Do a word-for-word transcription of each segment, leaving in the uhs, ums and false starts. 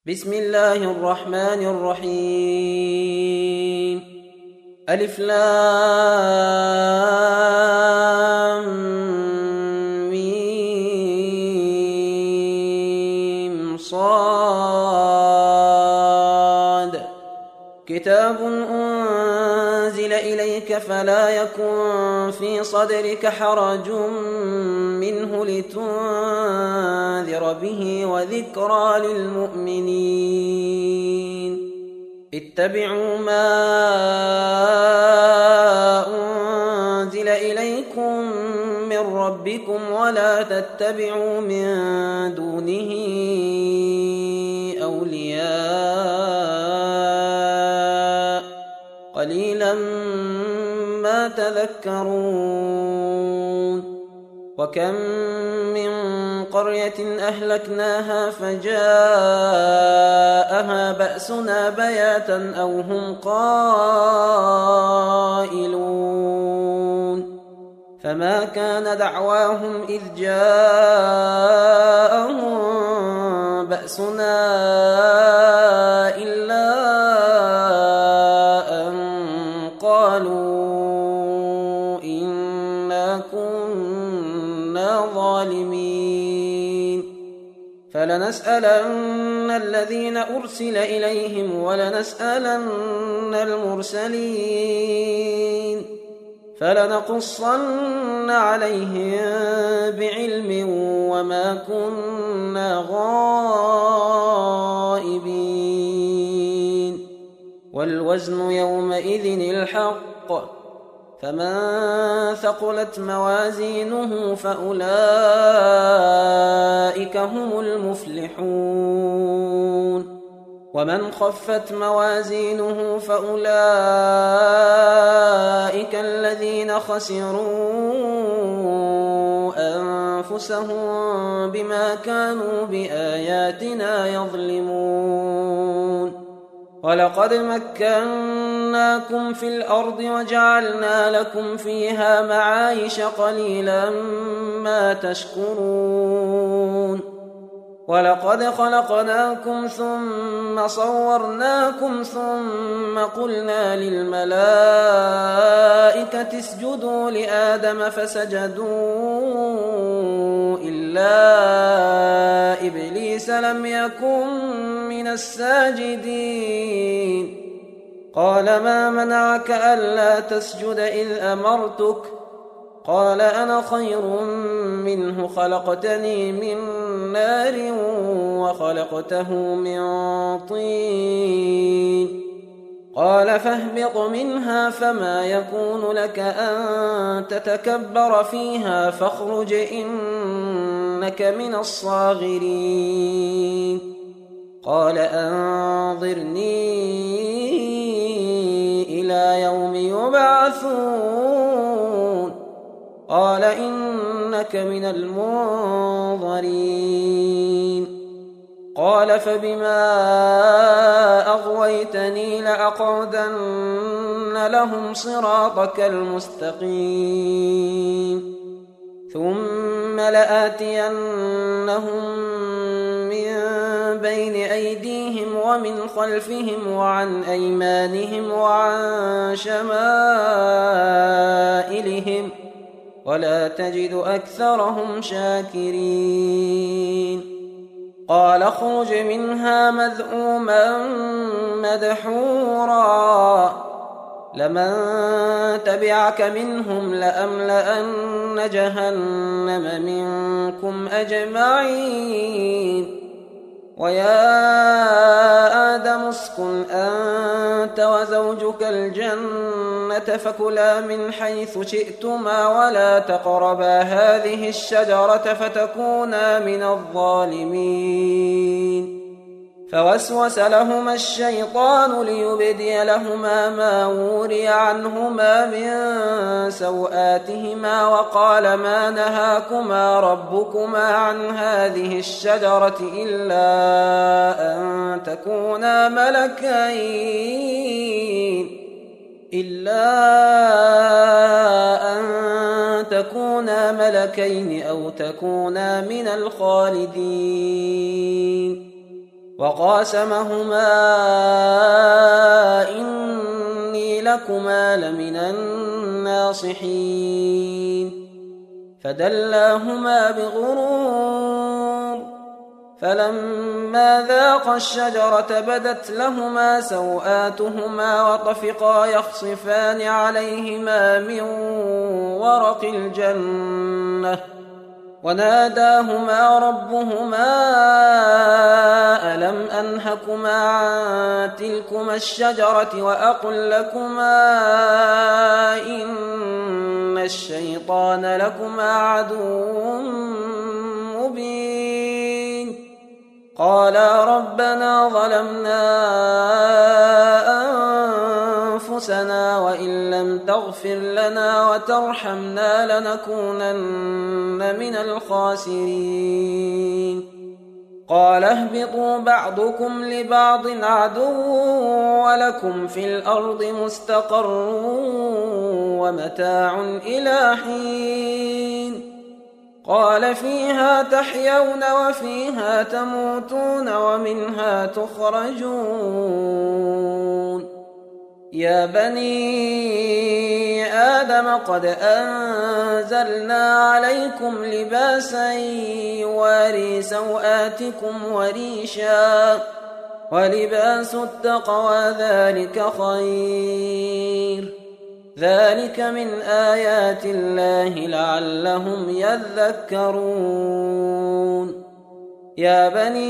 بسم الله الرحمن الرحيم. ألف لام ميم صاد. كتاب أنزل إليك فلا يكن في صدرك حرج منه لتنذر به وذكرى للمؤمنين. اتبعوا ما أنزل إليكم من ربكم ولا تتبعوا من دونه أولياء قليلا ما تذكرون. وكم من قرية أهلكناها فجاءها بأسنا بياتا أو هم قائلون. فما كان دعواهم إذ جاءهم بأسنا إلا أن قالوا إنا كنا ظالمين. فلنسألن الذين أرسل إليهم ولنسألن المرسلين فلنقصن عليهم بعلم وما كنا غائبين. والوزن يومئذ الحق فمن ثقلت موازينه فأولئك هم المفلحون. ومن خفت موازينه فأولئك الذين خسروا أنفسهم بما كانوا بآياتنا يظلمون. ولقد مكناكم في الأرض وجعلنا لكم فيها معايش قليلا ما تشكرون. ولقد خلقناكم ثم صورناكم ثم قلنا للملائكة اسجدوا لآدم فسجدوا إلا إبليس لم يكن من الساجدين. قال ما منعك ألا تسجد إذ أمرتك؟ قال أنا خير منه خلقتني من نار وخلقته من طين. قال فاهبط منها فما يكون لك أن تتكبر فيها فاخرج إنك من الصاغرين. قال أنظرني إلى يوم يبعثون. قال إنك من المنظرين. قال فبما أغويتني لأقعدن لهم صراطك المستقيم ثم لآتينهم من بين أيديهم ومن خلفهم وعن أيمانهم وعن شمائلهم ولا تجد أكثرهم شاكرين. قال اخرج منها مذءوما مدحورا لمن تبعك منهم لأملأن جهنم منكم أجمعين. ويا آدم اسكن أنت وزوجك الجنة فكلا من حيث شئتما ولا تقربا هذه الشجرة فتكونا من الظالمين. فوسوس لهما الشيطان ليبدي لهما ما وري عنهما من سوآتهما وقال ما نهاكما ربكما عن هذه الشجرة إلا أن تكونا ملكين إلا أن تكونا ملكين أو تكونا من الخالدين. وقاسمهما إني لكما لمن الناصحين فدلاهما بغرور فلما ذاقا الشجرة بدت لهما سوآتهما وطفقا يخصفان عليهما من ورق الجنة وناداهما ربهما ألم أنهكما عن تلكما الشجرة وأقل لكما إن الشيطان لكما عدو مبين قالا ربنا ظلمنا أنفسنا وإن لم تغفر لنا وترحمنا لنكونن من الخاسرين قال اهبطوا بعضكم لبعض عدو ولكم في الأرض مستقر ومتاع إلى حين قال فيها تحيون وفيها تموتون ومنها تخرجون يا بني آدم قد أنزلنا عليكم لباسا يواري سوآتكم وريشا ولباس التقوى ذلك خير ذلك من آيات الله لعلهم يذكرون يا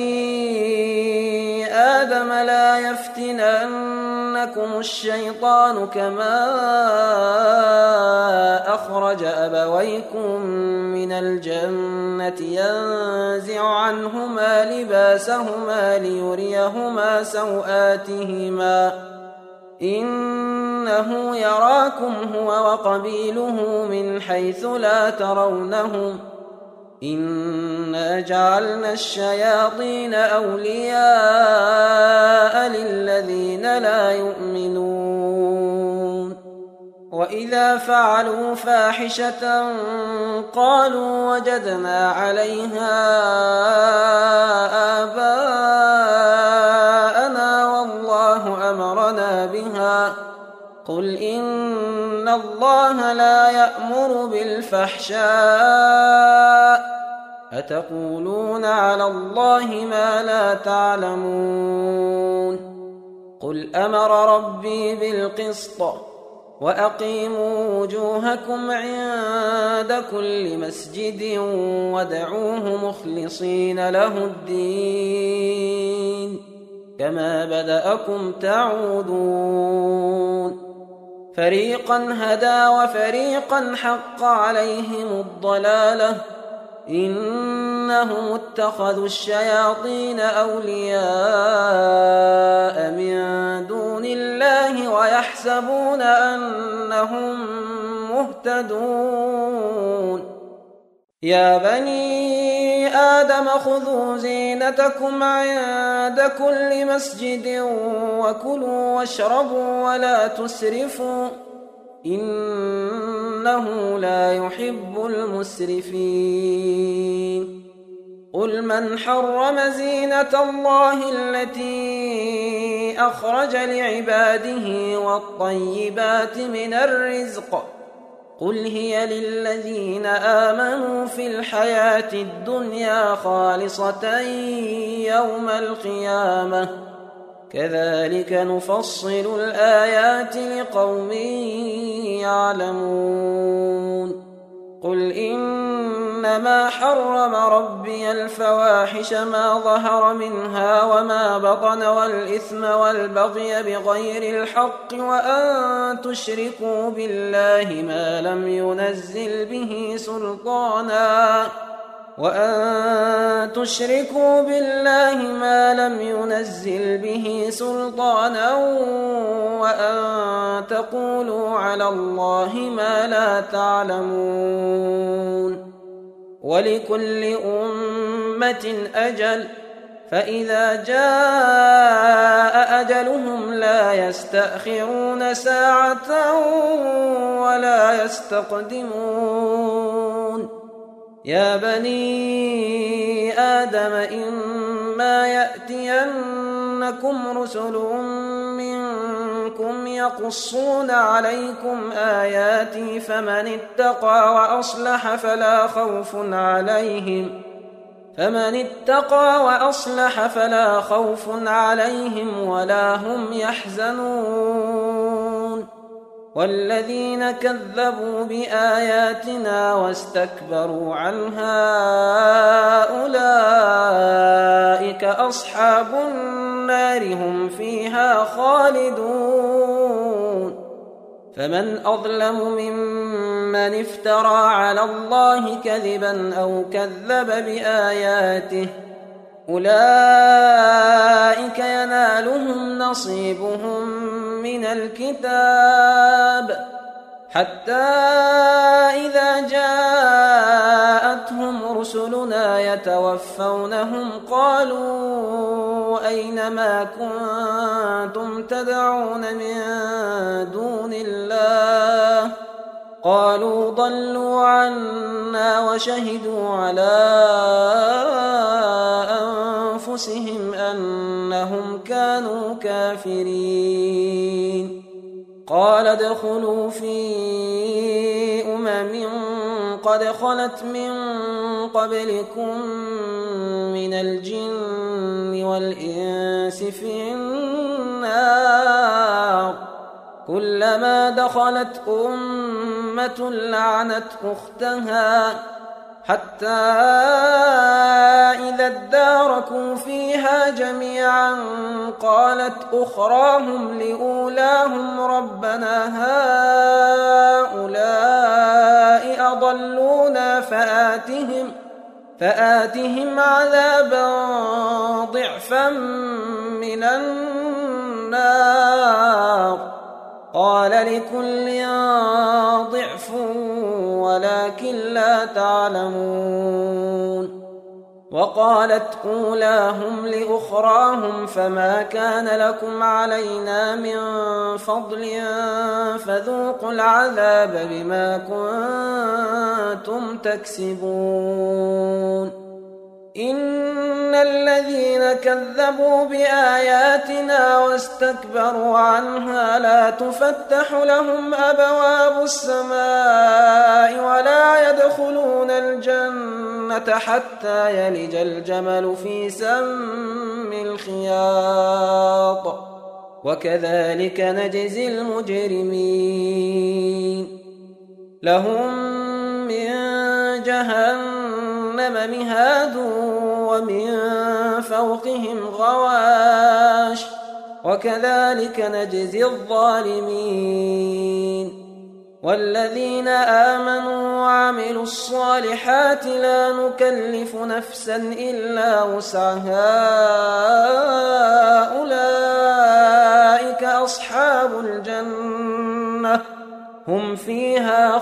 بني آدم لا يفتننكم الشيطان كما أخرج أبويكم من الجنة ينزع عنهما لباسهما ليريهما سوآتهما إنه يراكم هو وقبيله من حيث لا ترونهم إنا جعلنا الشياطين أولياء للذين لا يؤمنون وإذا فعلوا فاحشة قالوا وجدنا عليها آباءنا والله أمرنا بها قل إن الله لا يأمر بالفحشاء أتقولون على الله ما لا تعلمون قل أمر ربي بالقسط وأقيموا وجوهكم عند كل مسجد وادعوه مخلصين له الدين كما بدأكم تعودون فريقا هدى وفريقا حق عليهم الضلالة إنهم اتخذوا الشياطين أولياء من دون الله ويحسبون أنهم مهتدون يا بني آدم خذوا زينتكم عند كل مسجد وكلوا واشربوا ولا تسرفوا إنه لا يحب المسرفين قل من حرم زينة الله التي أخرج لعباده والطيبات من الرزق قل هي للذين آمنوا في الحياة الدنيا خالصة يوم القيامة كذلك نفصل الآيات لقوم يعلمون قل إنما حرم ربي الفواحش ما ظهر منها وما بطن والإثم والبغي بغير الحق وأن تشركوا بالله ما لم ينزل به سلطانا وأن تشركوا بالله ما لم ينزل به سلطانا وأن تقولوا على الله ما لا تعلمون ولكل أمة أجل فإذا جاء أجلهم لا يستأخرون ساعة ولا يستقدمون يا بني آدم إما يأتينكم رسل منكم يقصون عليكم آياتي فمن اتقى وأصلح فلا خوف عليهم فمن اتقى وأصلح فلا خوف عليهم ولا هم يحزنون والذين كذبوا بآياتنا واستكبروا عنها أولئك أصحاب النار هم فيها خالدون فمن أظلم ممن افترى على الله كذبا أو كذب بآياته أولئك ينالهم نصيبهم من الكتاب حتى إذا جاءتهم رسلنا يتوفونهم قالوا أين ما كنتم تدعون من دون الله قالوا ضلوا عنا وشهدوا على أنفسهم أنهم كانوا كافرين قال ادخلوا في أمم قد خلت من قبلكم من الجن والإنس في النار كلما دخلت أمة لعنت أختها حتى إذا اداركوا فيها جميعا قالت أخراهم لأولاهم ربنا هؤلاء أضلونا فآتهم فآتهم عذابا ضعفا من النار قال لكل ضعف ولكن لا تعلمون وقالت أولاهم لأخراهم فما كان لكم علينا من فضل فذوقوا العذاب بما كنتم تكسبون إن الذين كذبوا بآياتنا واستكبروا عنها لا تفتح لهم أبواب السماء ولا يدخلون الجنة حتى يلج الجمل في سم الخياط وكذلك نجزي المجرمين لهم من جهنم مهاد ومن فوقهم غواش وكذلك نجزي الظالمين والذين آمنوا وعملوا الصالحات لا نكلف نفسا إلا وسعها أولئك أصحاب الجنة هم فيها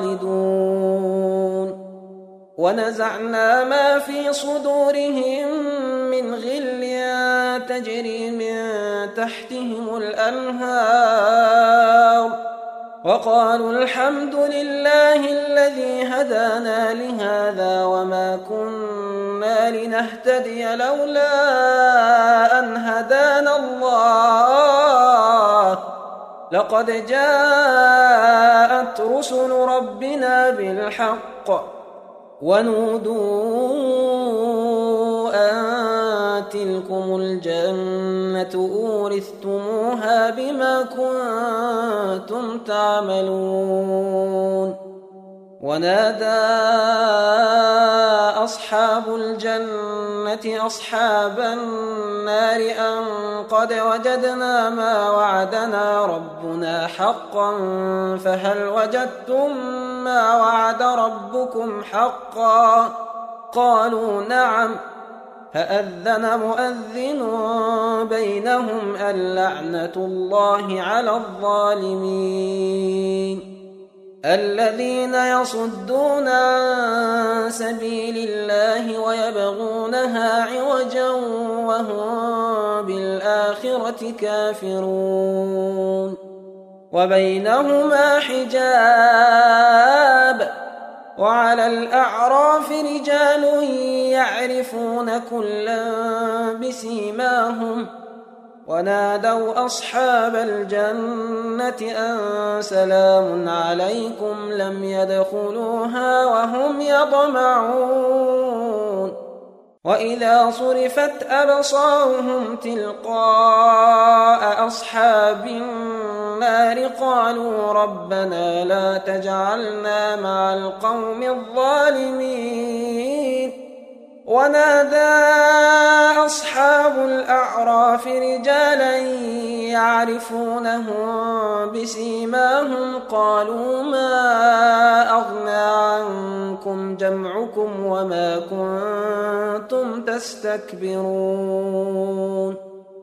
خالدون ونزعنا ما في صدورهم من غل تجري من تحتهم الأنهار وقالوا الحمد لله الذي هدانا لهذا وما كنا لنهتدي لولا أن هدانا الله لقد جاءت رسل ربنا بالحق ونودوا أن تلكم الجنة أورثتموها بما كنتم تعملون ونادى أصحاب الجنة أصحاب النار أن قد وجدنا ما وعدنا ربنا حقا فهل وجدتم ما وعد ربكم حقا قالوا نعم فأذن مؤذن بينهم اللعنة الله على الظالمين الذين يصدون عن سبيل الله ويبغونها عوجا وهم بالآخرة كافرون وبينهما حجاب وعلى الأعراف رجال يعرفون كلا بسيماهم ونادوا أصحاب الجنة أن سلام عليكم لم يدخلوها وهم يطمعون وإذا صرفت أبصارهم تلقاء أصحاب النار قالوا ربنا لا تجعلنا مع القوم الظالمين ونادى أصحاب الأعراف رجالا يعرفونهم بسيماهم قالوا ما أغنى عنكم جمعكم وما كنتم تستكبرون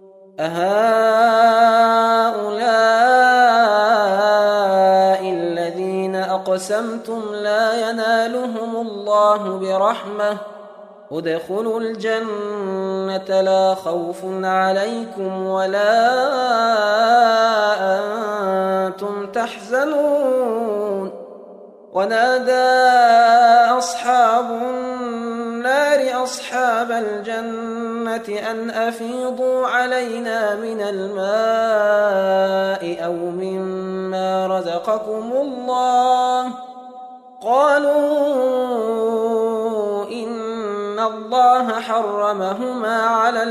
أهؤلاء الذين أقسمتم لا ينالهم الله برحمة ادخلوا الجنة لا خوف عليكم ولا أنتم تحزنون ونادى أصحاب النار أصحاب الجنة أن أفيضوا علينا من الماء أو مما رزقكم الله قالوا إن الله حرمهما على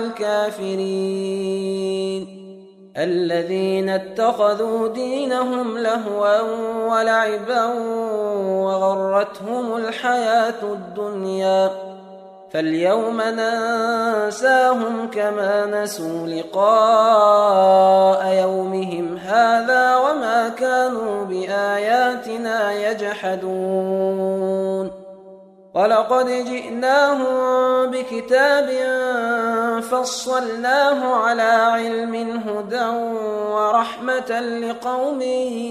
الكافرين الذين اتخذوا دينهم لهوا ولعبا وغرتهم الحياة الدنيا فاليوم ننساهم كما نسوا لقاء يومهم هذا وما كانوا بآياتنا يجحدون ولقد جئناهم بكتاب فصلناه على علم هدى ورحمة لقوم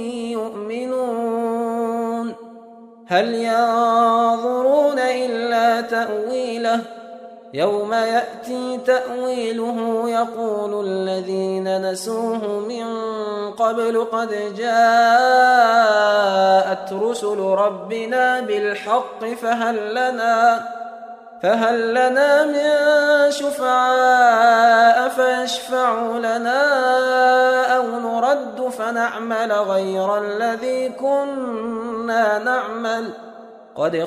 يؤمنون هل ينظرون إلا تأويله يوم يأتي تأويله يقول الذين نسوه من قبل قد جاءت رسل ربنا بالحق فهل لنا فهل لنا من شفعاء فيشفعوا لنا أو نرد فنعمل غير الذي كنا نعمل قد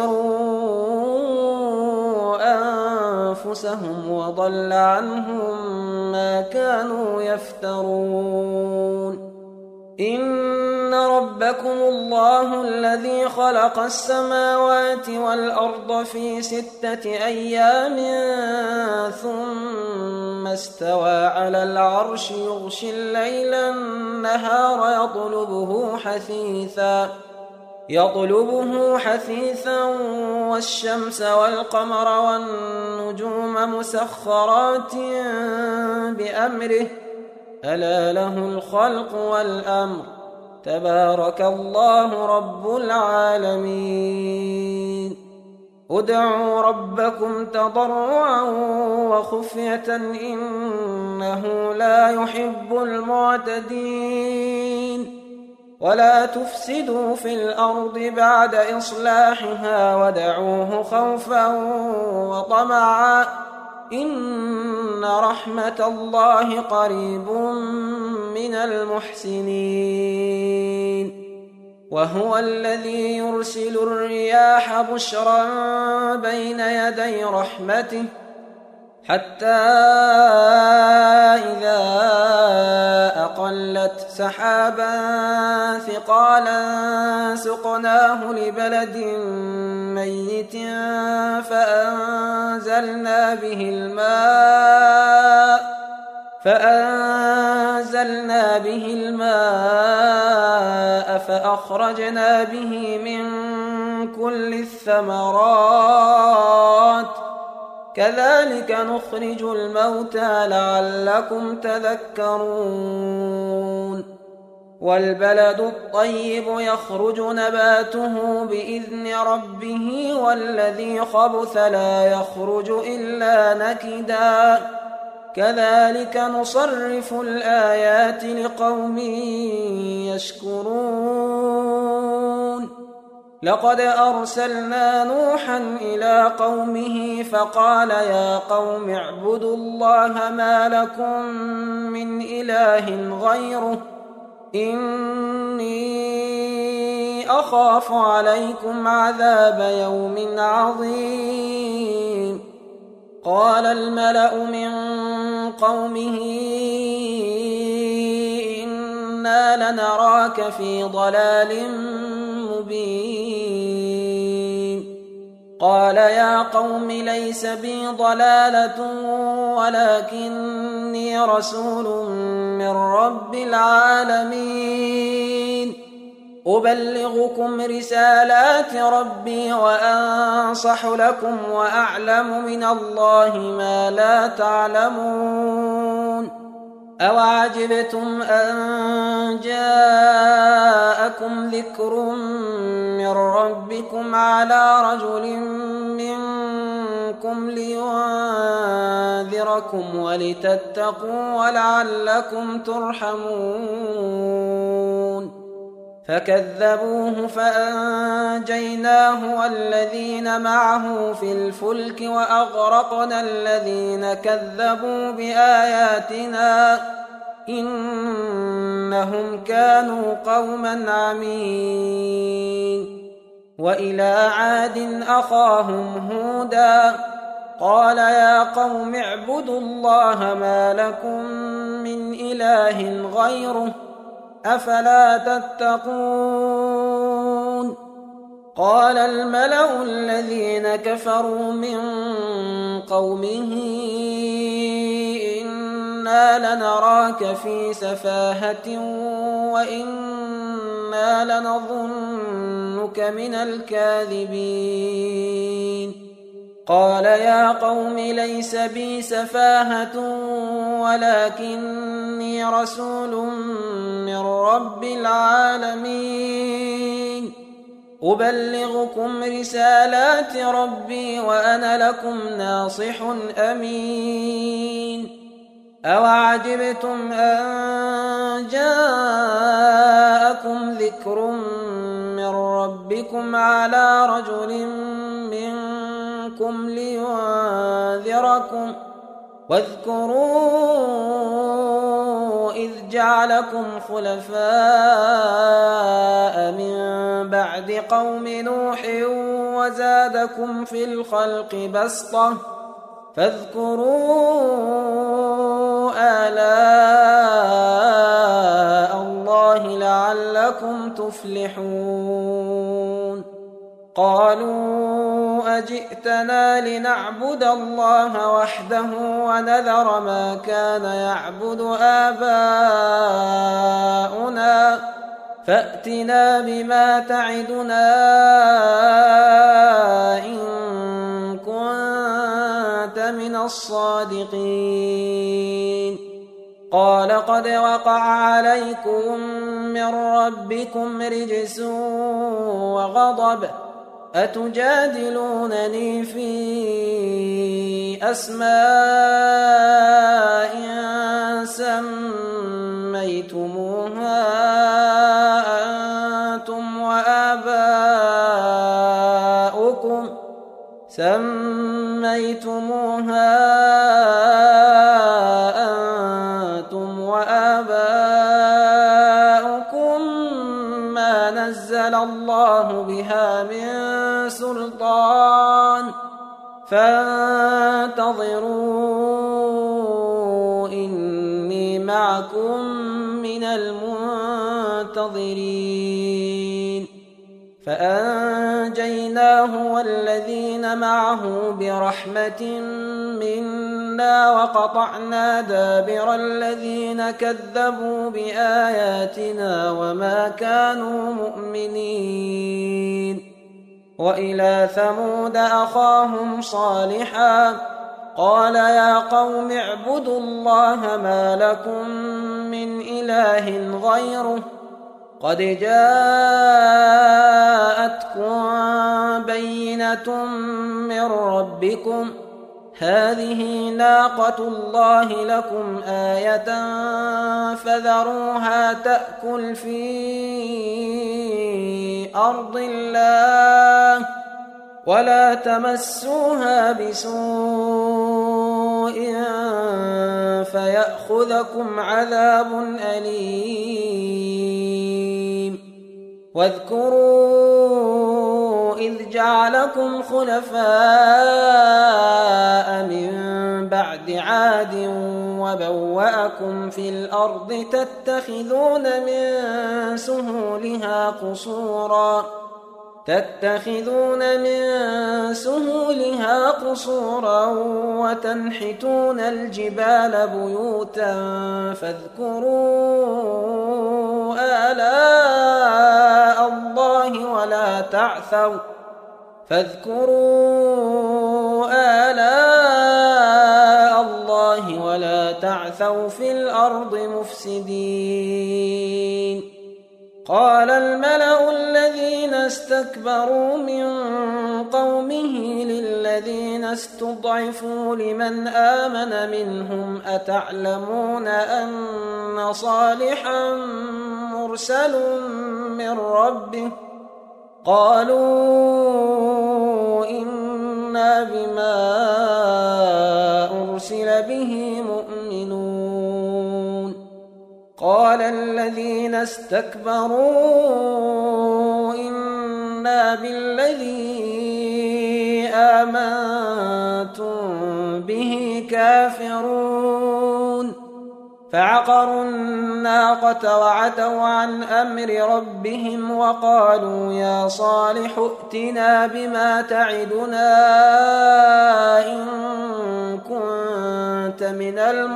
خسروا أنفسهم وضل عنهم ما كانوا يفترون إن ربكم الله الذي خلق السماوات والأرض في ستة أيام ثم استوى على العرش يغشي الليل النهار يطلبه حثيثا يطلبه حثيثا والشمس والقمر والنجوم مسخرات بأمره ألا له الخلق والأمر تبارك الله رب العالمين ادعوا ربكم تضرعا وخفية إنه لا يحب المعتدين ولا تفسدوا في الأرض بعد إصلاحها ودعوه خوفا وطمعا إن رحمة الله قريب من المحسنين وهو الذي يرسل الرياح بشرا بين يدي رحمته حتى إذا أقلت سحابا ثقالا سقناه لبلد ميت فأنزلنا به الماء فأنزلنا به الماء فأخرجنا به من كل الثمرات كذلك نخرج الموتى لعلكم تذكرون والبلد الطيب يخرج نباته بإذن ربه والذي خبث لا يخرج إلا نكدا كذلك نصرف الآيات لقوم يشكرون لقد أرسلنا نوحا إلى قومه فقال يا قوم اعبدوا الله ما لكم من إله غيره إني أخاف عليكم عذاب يوم عظيم قال الملأ من قومه إنا لنراك في ضلال مبين قال يا قوم ليس بي ضلالة ولكني رسول من رب العالمين أبلغكم رسالات ربي وأنصح لكم وأعلم من الله ما لا تعلمون أوعجبتم أن جاءكم ذكر من ربكم على رجل منكم لينذركم ولتتقوا ولعلكم ترحمون فكذبوه فأنجيناه والذين معه في الفلك وأغرقنا الذين كذبوا بآياتنا إنهم كانوا قوما عمين وإلى عاد أخاهم هودا قال يا قوم اعبدوا الله ما لكم من إله غيره أفلا تتقون قال الملأ الذين كفروا من قومه إنا لنراك في سفاهة وإنا لنظنك من الكاذبين قال يا قوم ليس بي سفاهة ولكني رسول من رب العالمين أبلغكم رسالات ربي وأنا لكم ناصح أمين أوعجبتم أن جاءكم ذكر من ربكم على رجل منكم لينذركم واذكروا إذ جعلكم خلفاء من بعد قوم نوح وزادكم في الخلق بسطة فاذكروا آلاء الله لعلكم تفلحون قالوا أجئتنا لنعبد الله وحده ونذر ما كان يعبد آباؤنا فأتنا بما تعدنا إن كنت من الصادقين قال قد وقع عليكم من ربكم رجس وغضب أتجادلونني في أسماء سميتموها أنتم وآباؤكم سميتموها أنتم وآباؤكم ما نزل الله بها من سلطان فانتظروا إني معكم من المنتظرين فأنجيناه والذين معه برحمة منا وقطعنا دابر الذين كذبوا بآياتنا وما كانوا مؤمنين وإلى ثمود أخاهم صالحا قال يا قوم اعبدوا الله ما لكم من إله غيره قد جاءتكم بينة من ربكم هذه ناقة الله لكم آية فذروها تأكل في أرض الله ولا تمسوها بسوء فيأخذكم عذاب أليم. واذكروا إذ جعلكم خلفاء من بعد عاد وبوأكم في الأرض تتخذون من سهولها قصورا تتخذون من سهولها قصورا وتنحتون الجبال بيوتا فاذكروا آلاء الله ولا تعثوا فاذكروا آلاء الله ولا تعثوا في الأرض مفسدين. قال الملأ الذين استكبروا من قومه للذين استضعفوا لمن آمن منهم أتعلمون أن صالحا مرسل من ربه قالوا إنا بما أرسل به مؤمنون. قال الذين استكبروا إنا بالذي آمنتم به كافرون فعقروا الناقة وعتوا عن أمر ربهم وقالوا يا صالح ائتنا بما تعدنا إن كنت من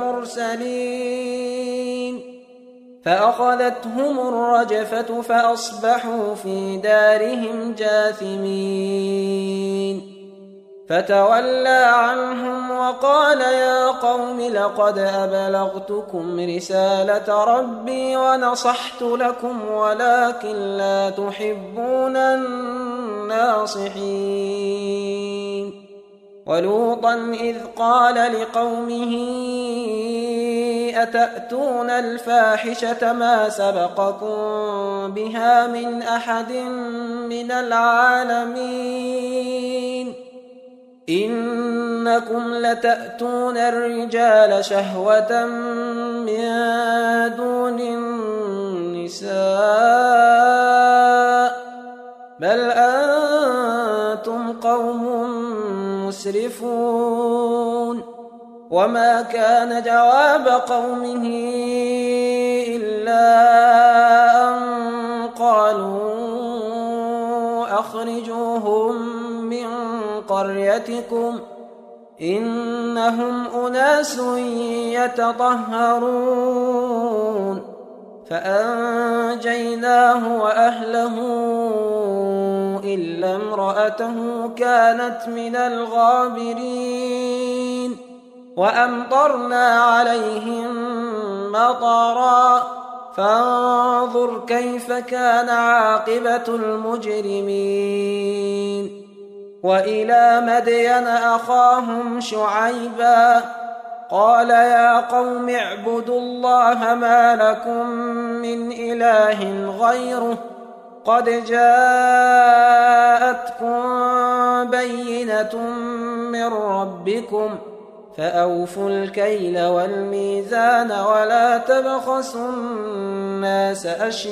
المرسلين فأخذتهم الرجفة فأصبحوا في دارهم جاثمين. فتولى عنهم وقال يا قوم لقد أبلغتكم رسالة ربي ونصحت لكم ولكن لا تحبون الناصحين. ولوطا إذ قال لقومه أتأتون الفاحشة ما سبقكم بها من أحد من العالمين إنكم لتأتون الرجال شهوة من دون النساء بل أنتم قوم مسرفون. وما كان جواب قومه إلا أن قالوا أخرجوهم من قريتكم إنهم أناس يتطهرون. فأنجيناه وأهله إلا امرأته كانت من الغابرين. وأمطرنا عليهم مطرا فانظر كيف كان عاقبة المجرمين. وإلى مدين أخاهم شعيبا قال يا قوم اعبدوا الله ما لكم من إله غيره قد جاءتكم بينة من ربكم فأوفوا الكيل والميزان ولا تبخسوا الناس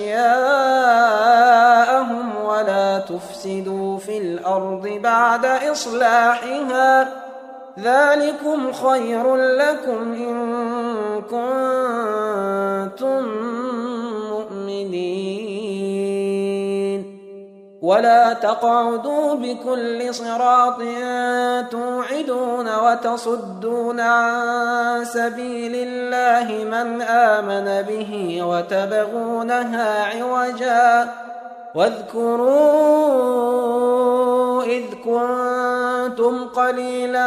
أشياءهم ولا تفسدوا في الأرض بعد إصلاحها ذلكم خير لكم إن كنتم مؤمنين. ولا تقعدوا بكل صراط توعدون وتصدون عن سبيل الله من آمن به وتبغونها عوجا واذكروا إذ كنتم قليلا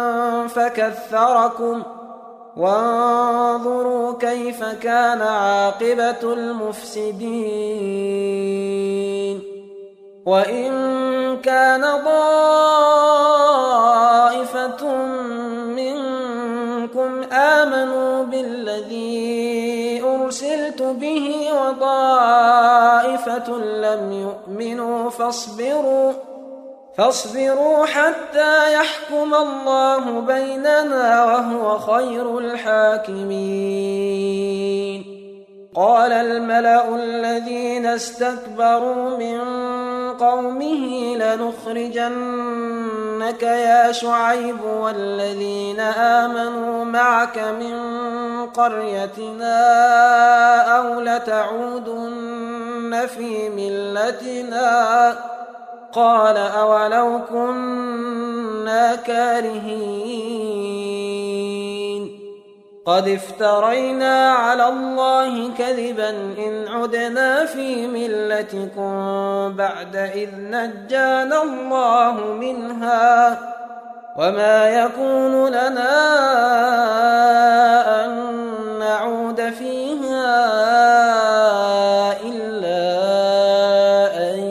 فكثركم وانظروا كيف كان عاقبة المفسدين. وإن كان طائفة منكم آمنوا بالذي أرسلت به وطائفة لم يؤمنوا فاصبروا فاصبروا حتى يحكم الله بيننا وهو خير الحاكمين. قال الملأ الذين استكبروا من قومه لنخرجنك يا شعيب والذين آمنوا معك من قريتنا أو لتعودن في ملتنا. قال أولو كنا كارهين قد افترينا على الله كذبا إن عدنا في ملتكم بعد إذ نجانا الله منها وما يكون لنا أن نعود فيها إلا أن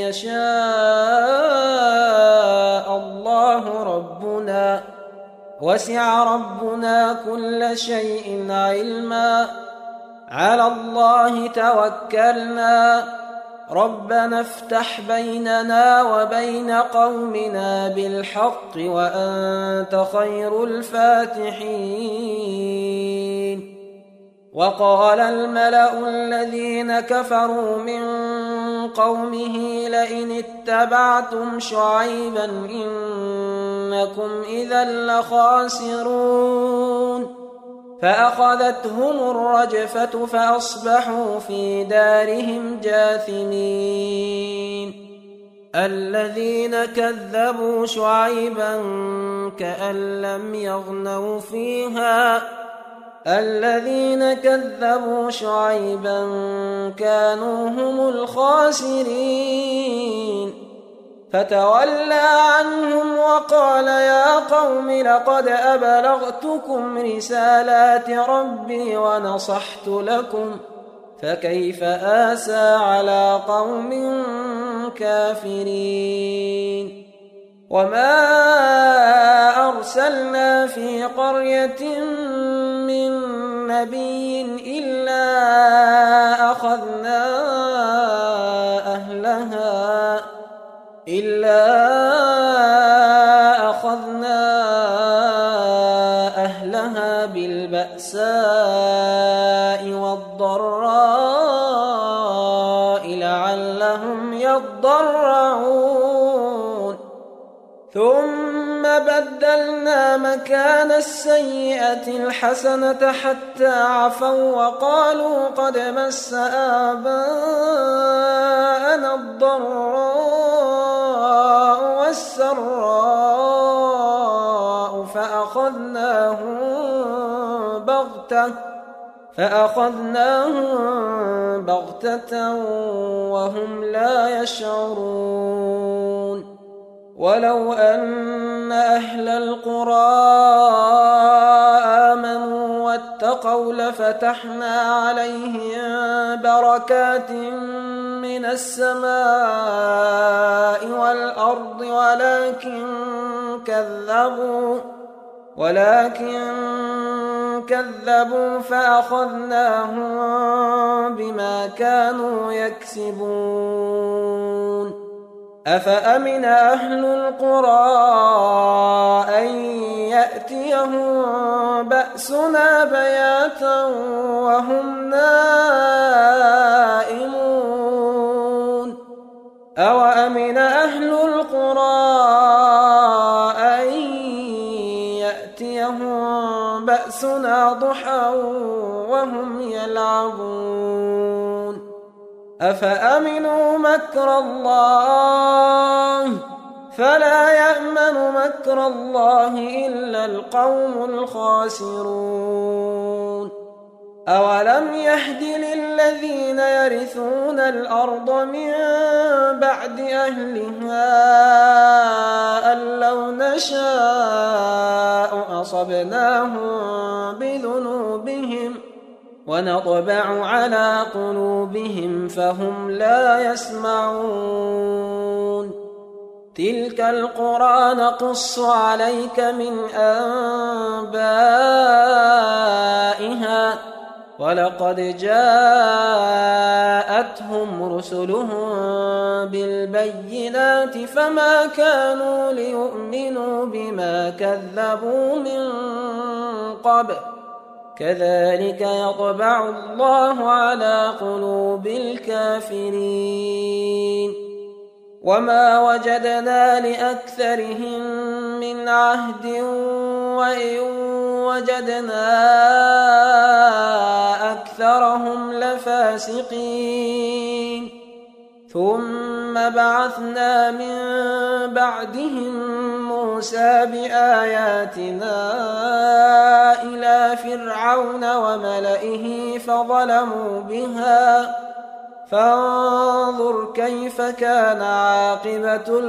يشاء الله ربنا وسع ربنا كل شيء علما على الله توكلنا ربنا افتح بيننا وبين قومنا بالحق وأنت خير الفاتحين. وقال الملأ الذين كفروا من قومه لئن اتبعتم شعيبا إنكم إذا لخاسرون. فأخذتهم الرجفة فأصبحوا في دارهم جاثمين. الذين كذبوا شعيبا كأن لم يغنوا فيها الذين كذبوا شعيبا كانوا هم الخاسرين. فتولى عنهم وقال يا قوم لقد أبلغتكم رسالات ربي ونصحت لكم فكيف آسى على قوم كافرين. وما أرسلنا في قرية من نبي إلا أخذنا أهلها إلا أخذنا أهلها بالبأساء والضراء لعلهم يضرعون. ثم بدلنا مكان السيئة الحسنة حتى عفوا وقالوا قد مس آباءنا الضراء والسراء فأخذناهم بغتة فأخذناهم بغتة وهم لا يشعرون. ولو أن أهل القرى آمنوا واتقوا لفتحنا عليهم بركات من السماء والأرض ولكن كذبوا ولكن كذبوا فأخذناهم بما كانوا يكسبون. أفأمن أهل القرى أن يأتيهم بأسنا بياتا وهم نائمون. أوأمن أهل القرى أن يأتيهم بأسنا ضحى وهم يلعبون. أفأمنوا مكر الله فلا يأمن مكر الله إلا القوم الخاسرون. أولم يهد للذين يرثون الأرض من بعد أهلها أن لو نشاء أصبناهم بذنوبهم ونطبع على قلوبهم فهم لا يسمعون. تلك القرى نقص عليك من أنبائها ولقد جاءتهم رسلهم بالبينات فما كانوا ليؤمنوا بما كذبوا من قبل كذلك يطبع الله على قلوب الكافرين وما وجدنا لأكثرهم من عهد وإن وجدنا أكثرهم لفاسقين ثم بعثنا من بعدهم موسى بآياتنا إلى فرعون وملئه فظلموا بها فانظر كيف كان عاقبة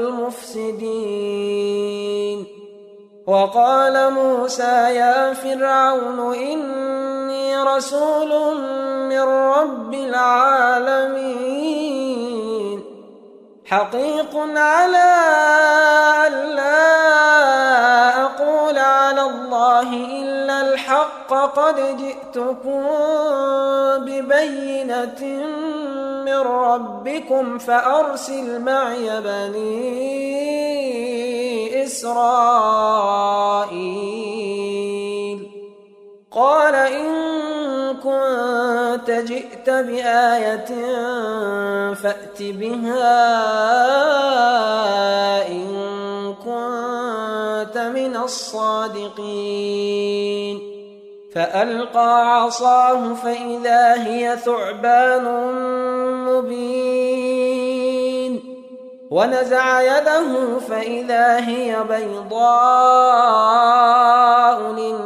المفسدين وقال موسى يا فرعون إني رسول من رب العالمين حقيق على ألا أقول على الله إلا الحق قد جئتكم ببينة من ربكم فأرسل معي بني إسرائيل قال إن كنت جئت بآية فأت بها إن كنت من الصادقين فألقى عصاه فإذا هي ثعبان مبين ونزع يده فإذا هي بيضاء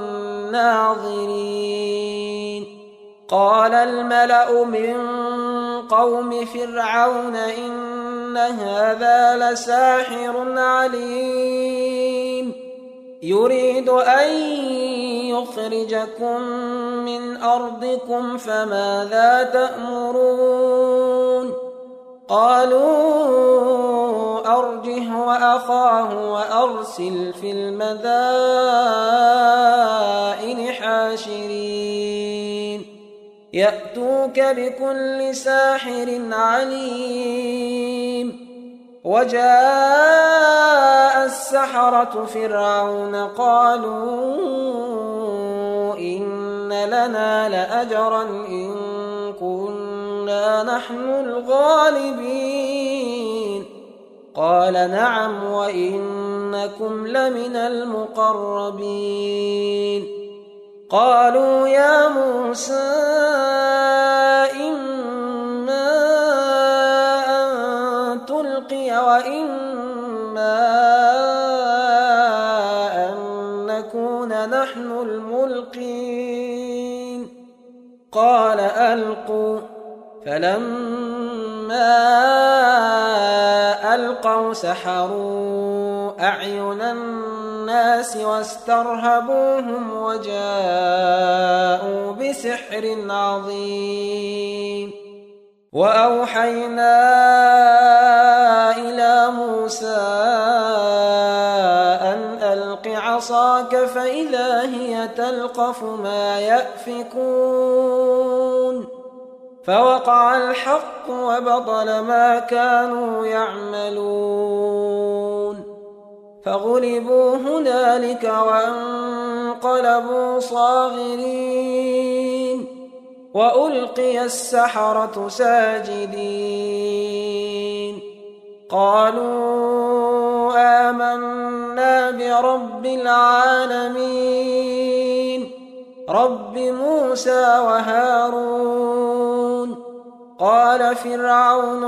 للناظرين قال الملأ من قوم فرعون إن هذا لساحر عليم يريد أن يخرجكم من أرضكم فماذا تأمرون قالوا أرجه وأخاه وأرسل في المدائن حاشرين يأتوك بكل ساحر عليم وجاء السحرة فرعون قالوا إن لنا لأجرا إن كنا نحن الغالبين قال نعم وإنكم لمن المقربين قالوا يا موسى إما أن تلقي وإما أن نكون نحن الملقين قال ألقوا فلما ألقوا سحروا أعين الناس واسترهبوهم وجاءوا بسحر عظيم وأوحينا إلى موسى أن ألق عصاك فإذا هي تلقف ما يأفكون فوقع الحق وبطل ما كانوا يعملون فغلبوا هنالك وانقلبوا صاغرين وألقي السحرة ساجدين قالوا آمنا برب العالمين رب موسى وهارون قال فرعون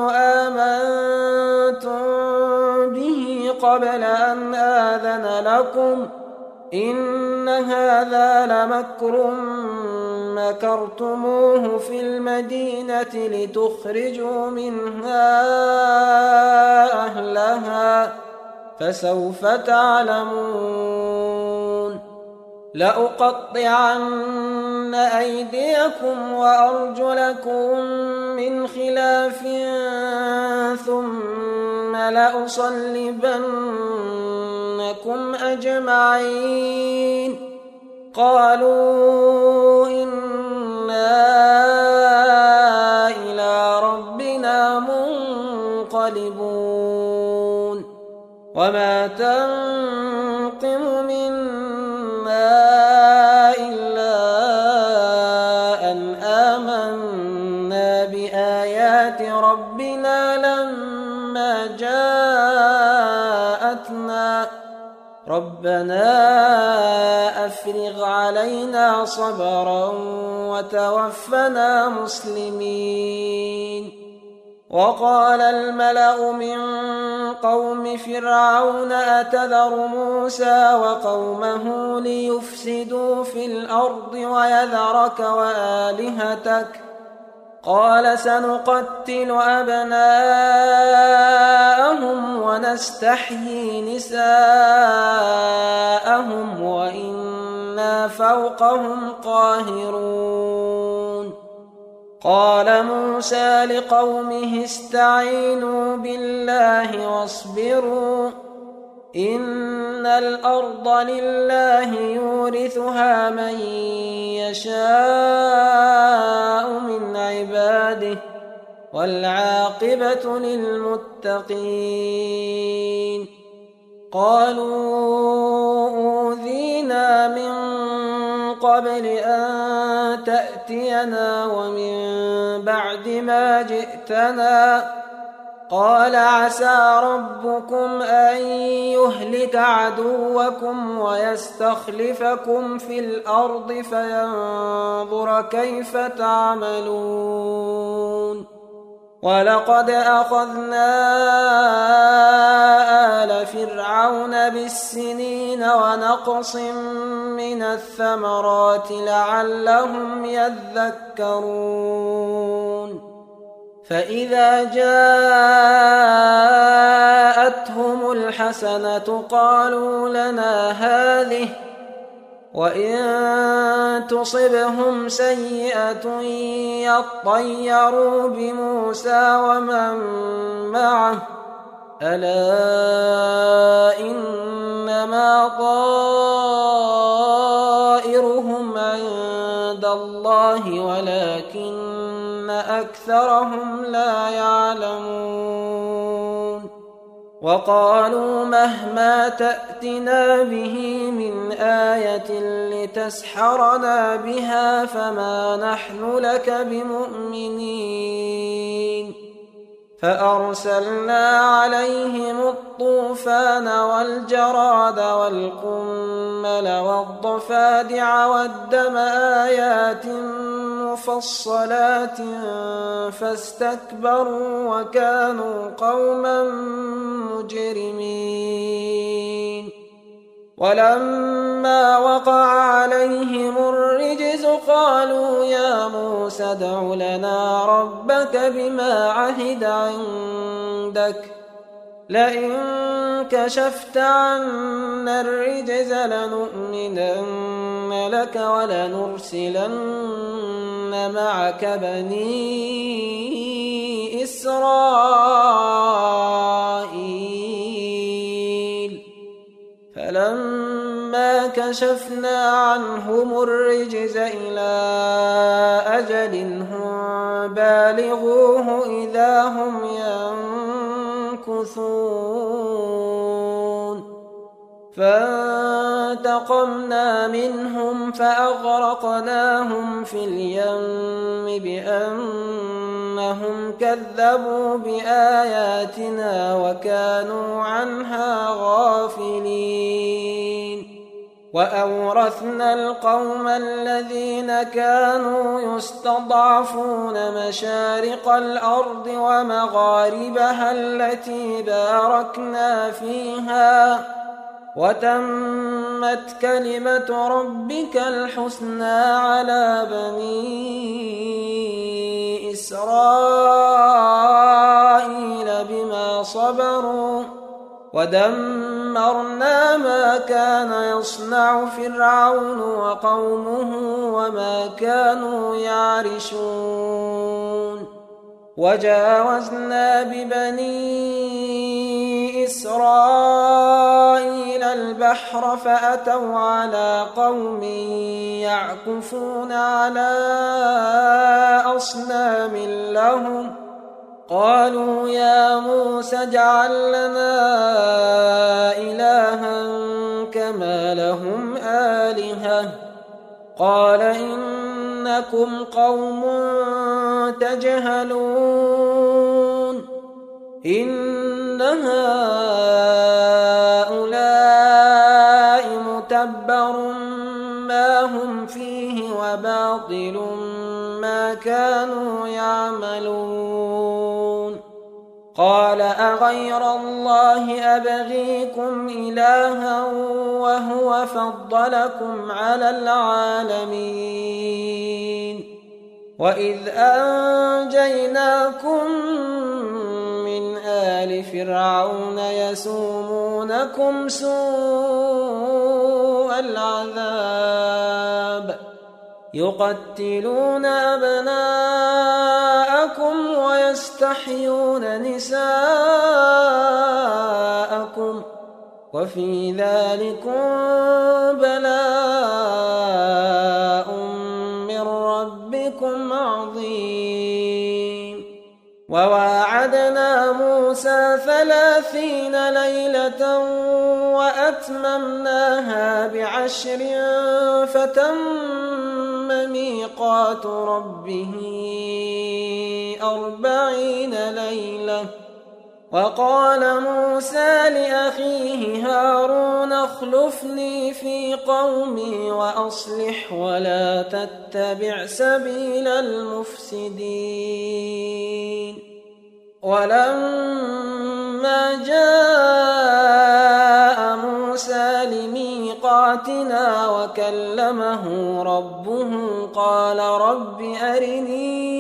آمنتم به قبل أن آذن لكم إن هذا لمكر مكرتموه في المدينة لتخرجوا منها أهلها فسوف تعلمون لأقطعن أيديكم وأرجلكم من خلاف ثم لأصلبنكم أجمعين قالوا إنا وما تنقم منا إلا أن آمنا بآيات ربنا لما جاءتنا ربنا أفرغ علينا صبرا وتوفنا مسلمين. وقال الملأ من قوم فرعون أتذر موسى وقومه ليفسدوا في الأرض ويذرك وآلهتك قال سنقتل أبناءهم ونستحيي نساءهم وإنا فوقهم قاهرون. قال موسى لقومه استعينوا بالله واصبروا إن الأرض لله يورثها من يشاء من عباده والعاقبة للمتقين. قالوا أوذينا من قبل أن تأتينا ومن بعد ما جئتنا قال عسى ربكم أن يهلك عدوكم ويستخلفكم في الأرض فينظر كيف تعملون. ولقد أخذنا آل فرعون بالسنين ونقص من الثمرات لعلهم يذكرون. فإذا جاءتهم الحسنة قالوا لنا هذه وإن تصبهم سيئة يطيروا بموسى ومن معه ألا إنما طائرهم عند الله ولكن أكثرهم لا يعلمون. وقالوا مهما تأتنا به من آية لتسحرنا بها فما نحن لك بمؤمنين. فأرسلنا عليهم الطوفان والجراد والقمل والضفادع والدم آيات مفصلات فاستكبروا وكانوا قوما مجرمين. ولما وقع عليهم الرجز قالوا يا موسى ادع لنا ربك بما عهد عندك لئن كشفت عنا الرجز لنؤمنن لك ولنرسلن معك بني إسرائيل. فلما كشفنا عنهم الرجز إلى أجل هم بالغوه إذا هم ينكثون فانتقمنا منهم فأغرقناهم في اليم بأنهم كذبوا بآياتنا وكانوا عنها غافلين. وأورثنا القوم الذين كانوا يستضعفون مشارق الأرض ومغاربها التي باركنا فيها وتمت كلمة ربك الحسنى على بني إسرائيل بما صبروا ودمرنا ما كان يصنع فرعون وقومه وما كانوا يعرشون. وجاوزنا ببني إسرائيل البحر فأتوا على قوم يعكفون على أصنام لهم قالوا يا موسى اجعل لنا إلها كما لهم آلهة قال إنكم قوم تجهلون إن هؤلاء متبر ما هم فيه وباطل ما كانوا يعملون قال أغير الله أبغيكم إلها وهو فضلكم على العالمين وإذ أنجيناكم من آل فرعون يسومونكم سوء العذاب يقتلون أبناءكم ويستحيون نساءكم وفي ذلكم بلاء من ربكم عظيم وواعدنا موسى ثلاثين ليلة وأتممناها بعشر فتم ميقات ربه أربعين ليلة وقال موسى لأخيه هارون اخلفني في قومي وأصلح ولا تتبع سبيل المفسدين ولما جاء موسى لميقاتنا وكلمه ربه قال رب أرني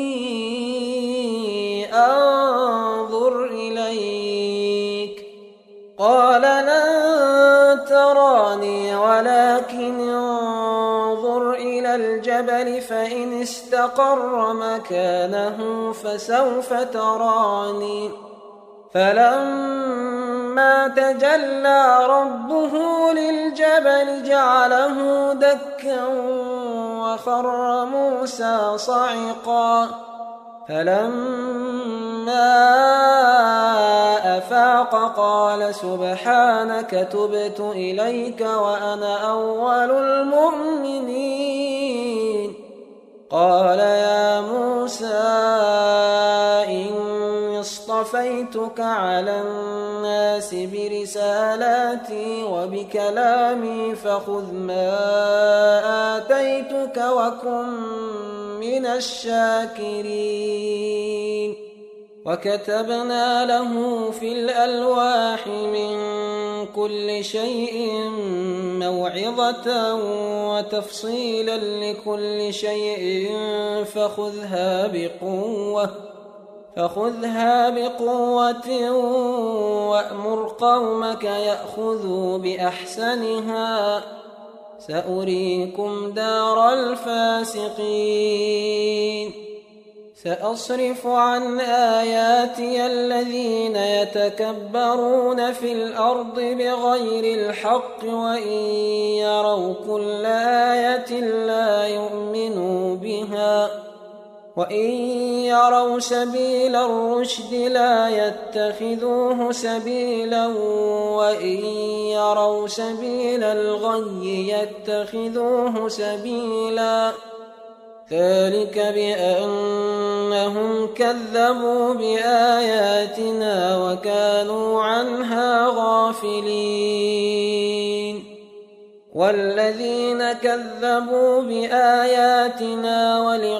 أنظر إليك قال لن تراني ولكن انظر إلى الجبل فإن استقر مكانه فسوف تراني فلما تجلى ربه للجبل جعله دكا وخر موسى صعقا فلما أفاق قال سبحانك تبت إليك وأنا أول المؤمنين قال يا موسى إني اصطفيتك على الناس برسالاتي وبكلامي فخذ ما آتيتك وكن من الشاكرين وكتبنا له في الألواح من كل شيء موعظة وتفصيلا لكل شيء فخذها بقوة فخذها بقوة وأمر قومك يأخذوا بأحسنها سأريكم دار الفاسقين سأصرف عن آياتي الذين يتكبرون في الأرض بغير الحق وإن يروا كل آية لا يؤمنوا بها وإن يروا سبيل الرشد لا يتخذوه سبيلا وإن يروا سبيل الغي يتخذوه سبيلا ذلك بأنهم كذبوا بآياتنا وكانوا عنها غافلين والذين كذبوا بآياتنا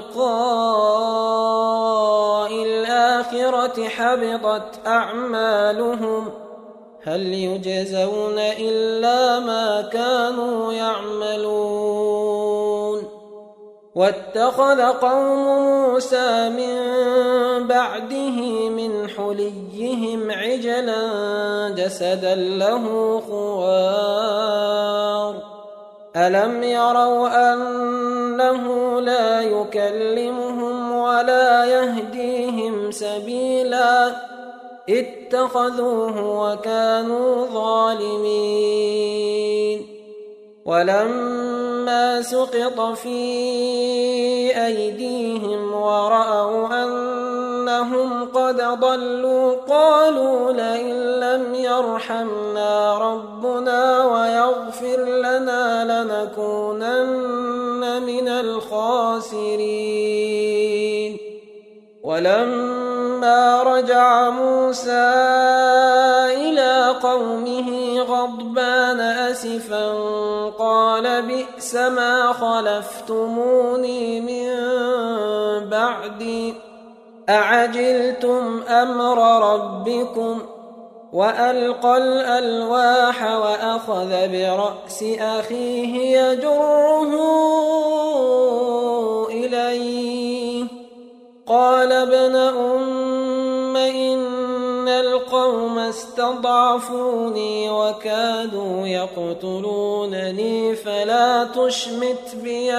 ولقاء الآخرة حبطت أعمالهم هل يجزون إلا ما كانوا يعملون واتخذ قوم موسى من بعده من حليهم عجلا جسدا له خوار ألم يروا أنه لا يكلمهم ولا يهديهم سبيلا اتخذوه وكانوا ظالمين ولما سقط في أيديهم ورأوا أنهم قد ضلوا قالوا لئن لم يرحمنا ربنا ولما رجع موسى إلى قومه غضبان أسفا قال بئس ما خلفتموني من بعدي أعجلتم أمر ربكم وألقى الألواح وأخذ برأس أخيه يجره إليه قال ابن أم إن القوم استضعفوني وكادوا يقتلونني فلا تشمت بي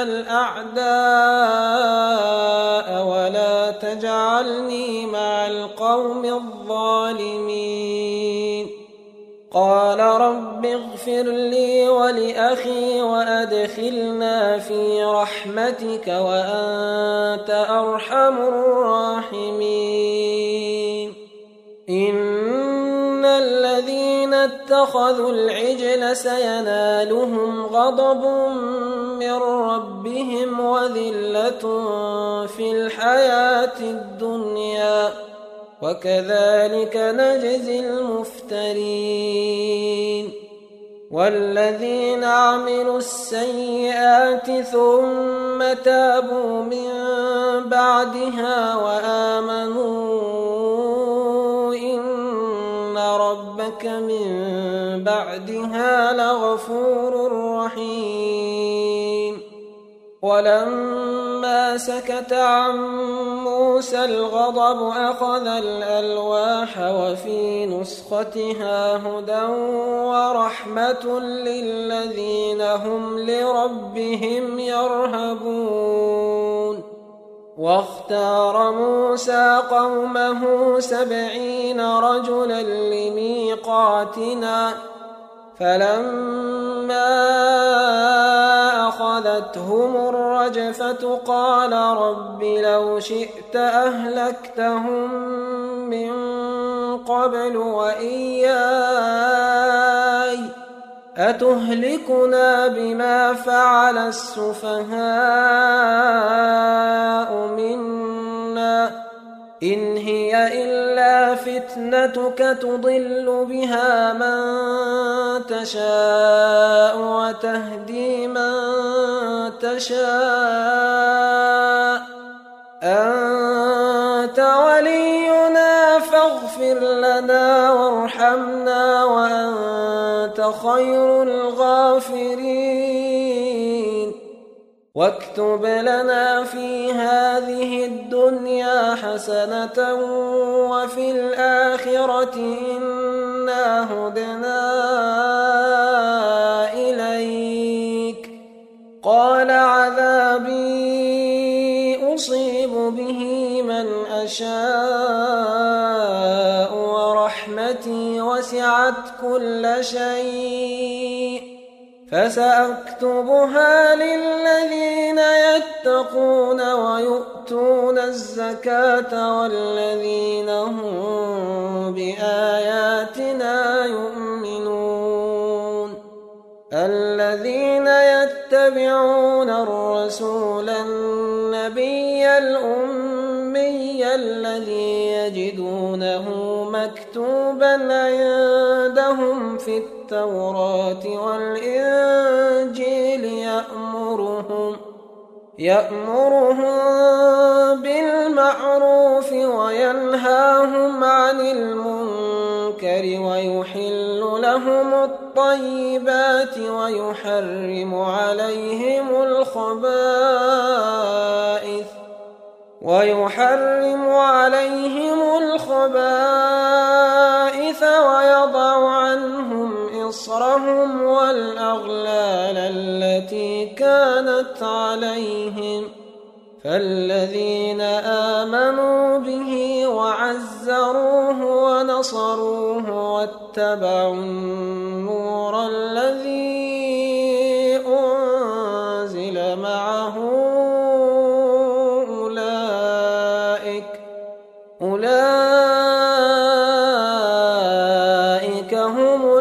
الأعداء ولا تجعلني مع القوم الظالمين قال رب اغفر لي ولأخي وأدخلنا في رحمتك وأنت أرحم الراحمين إن الذين اتخذوا العجل سينالهم غضب من ربهم وذلة في الحياة الدنيا وكذلك نجزي المفترين والذين عملوا السيئات ثم تابوا من بعدها وآمنوا إن ربك من بعدها لغفور رحيم ولما سكت عن موسى الغضب أخذ الألواح وفي نسختها هدى ورحمة للذين هم لربهم يرهبون واختار موسى قومه سبعين رجلا لميقاتنا فلما أخذتهم الرجفة قال رب لو شئت أهلكتهم من قبل وإياي أتهلكنا بما فعل السفهاء منا إن هي إلا فتنتك تضل بها من تشاء وتهدي من تشاء أنت ولينا فاغفر لنا وارحمنا وأنت خير الغافرين واكتب لنا في هذه الدنيا حسنة وفي الآخرة إنا هدنا إليك قال عذابي أصيب به من أشاء ورحمتي وسعت كل شيء فسأكتبها للذين يتقون ويؤتون الزكاة والذين هم بآياتنا يؤمنون الذين يتبعون الرسول النبي الأمي الذي يجدونه مكتوبا عندهم في التوراة والإنجيل يأمرهم يأمرهم بالمعروف وينهاهم عن المنكر ويحل لهم الطيبات ويحرم عليهم الخبائث ويحرم عليهم الخبائث ويضع عنهم إصرهم والأغلال التي كانت عليهم فالذين آمنوا به وعزروه ونصروه واتبعوا النور الذي أنزل معه أولئك أولئك هم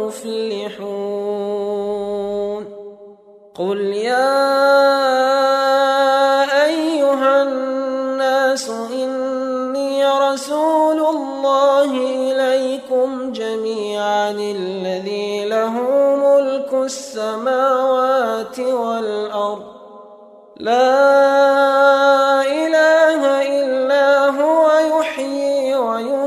المفلحون قل يا أيها الناس إن إني رسول الله إليكم جميعا الذي له ملك السماوات والأرض لا إله إلا هو يحيي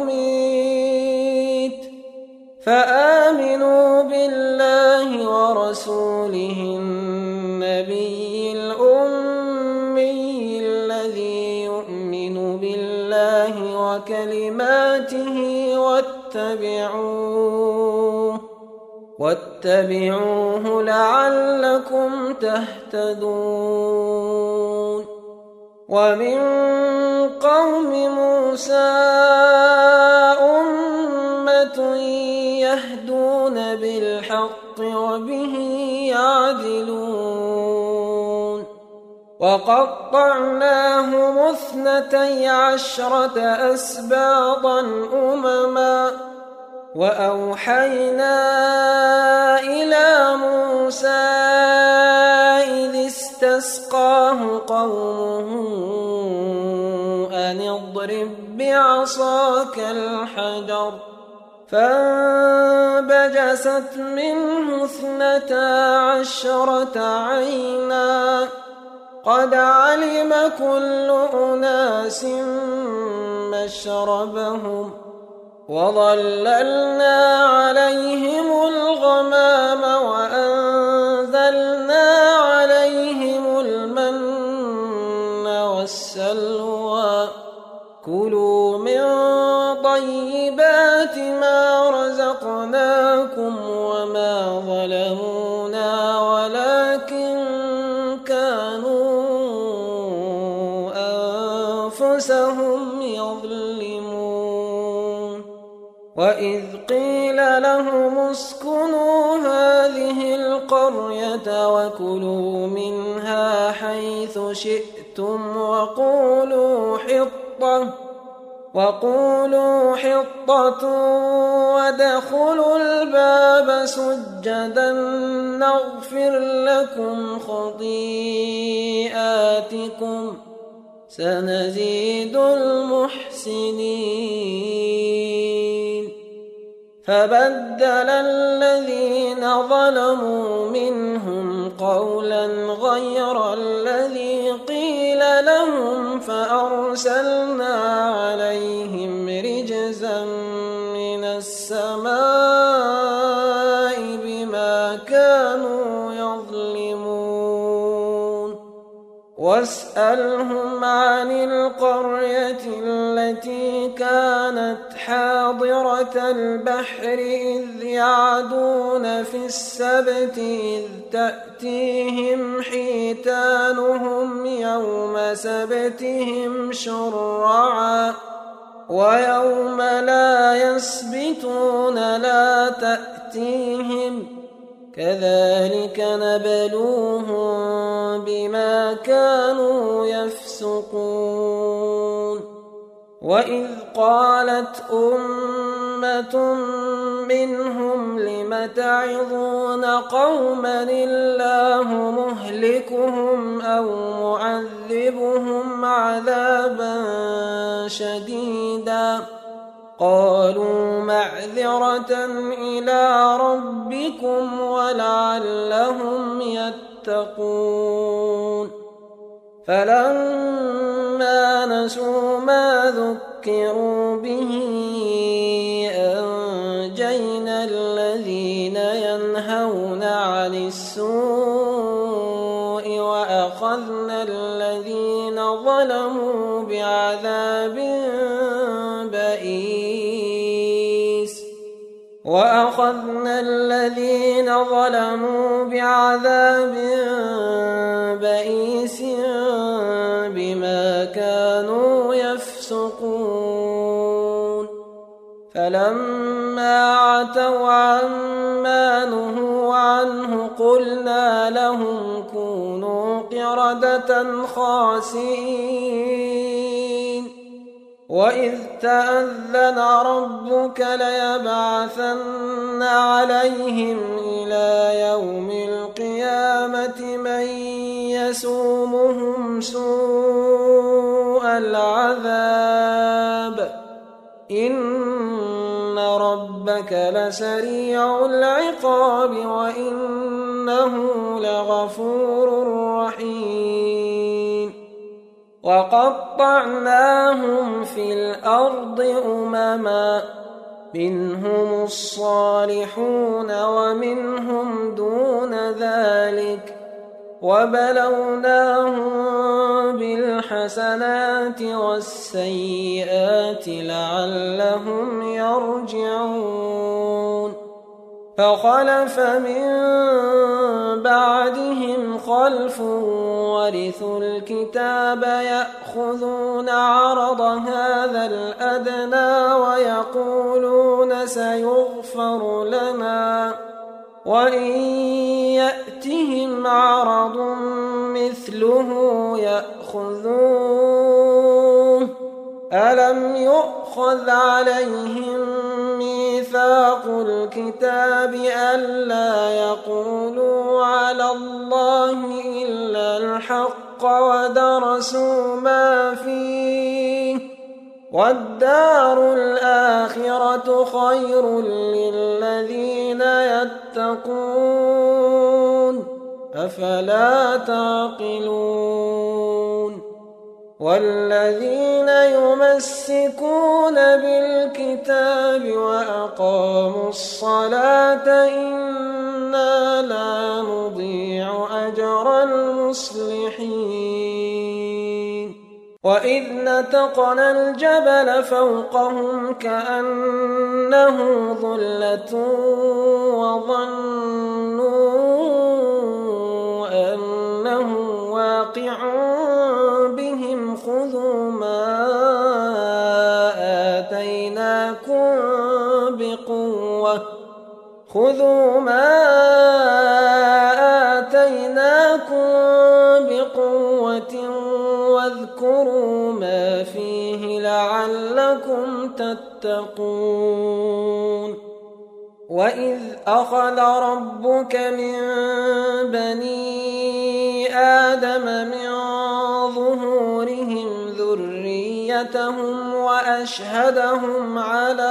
ويميت فآمنوا بالله ورسوله النبي الأمي الذي يؤمن بالله وكلماته واتبعوه واتبعوه لعلكم تهتدون. ومن قوم موسى أمة يهدون بالحق وبه يعدلون. وقطعناهم اثنتي عشرة أسباطا أمما وأوحينا إلى موسى إذ استسقاه قومه أن اضرب بعصاك الحجر فانبجست منه اثنتا عشرة عينا قد علم كل أناس مشربهم وظللنا عليهم الغمام وأنزلنا عليهم المن والسلوى كلوا من طيبات ما رزقناكم وما ظلمونا ولكن كانوا أنفسهم يظلمون. وإذ قيل لهم اسكنوا هذه القرية وكلوا منها حيث شئتم وقولوا حطة وقولوا حطة وادخلوا الباب سجدا نغفر لكم خطيئاتكم سنزيد المحسنين. فبدل الذين ظلموا منهم قولا غير الذي قيل لهم فأرسلنا عليهم رجزا من السماء بما كانوا يظلمون. واسألهم عن القرية التي كانت حاضرة البحر إذ يعدون في السبت إذ تأتيهم حيتانهم يوم سبتهم شرعا ويوم لا يسبتون لا تأتيهم كذلك نبلوهم بما كانوا يفسقون. وإذ قالت أمة منهم لم تعظون قوما الله مهلكهم أو معذبهم عذابا شديدا قالوا معذرة إلى ربكم ولعلهم يتقون. فلما نسوا ما ذكروا به أنجينا الذين ينهون عن السوء وأخذنا الذين ظلموا بعذاب بئيس وأخذنا الذين ظلموا بعذاب بئيس بما كانوا يفسقون. فلما عتوا عما نهوا عنه قلنا لهم كونوا قردة خاسئين. وإذ تأذن ربك ليبعثن عليهم إلى يوم القيامة من يسومهم سوء العذاب الحساب إن ربك لسريع العقاب وإنه لغفور رحيم وقطعناهم في الأرض أمما منهم الصالحون ومنهم دون ذلك وبلوناهم بالحسنات والسيئات لعلهم يرجعون فخلف من بعدهم خلف ورثوا الكتاب يأخذون عرض هذا الأدنى ويقولون سيغفر لنا وإن يأتهم عرض مثله يأخذوه ألم يؤخذ عليهم ميثاق الكتاب ألا يقولوا على الله إلا الحق ودرسوا ما فيه والدار الآخرة خير للذين يتقون أفلا تعقلون والذين يمسكون بالكتاب وأقاموا الصلاة إنا لا نضيع أجر المصلحين وإذ نتقنا الجبل فوقهم كأنه ظلة وظنوا أنه واقع بهم خذوا ما آتيناكم بقوة خذوا ما آتيناكم بقوة واذكروا ما فيه لعلكم تتقون وإذ أخذ ربك من بني آدم من ظهورهم ذريتهم وأشهدهم على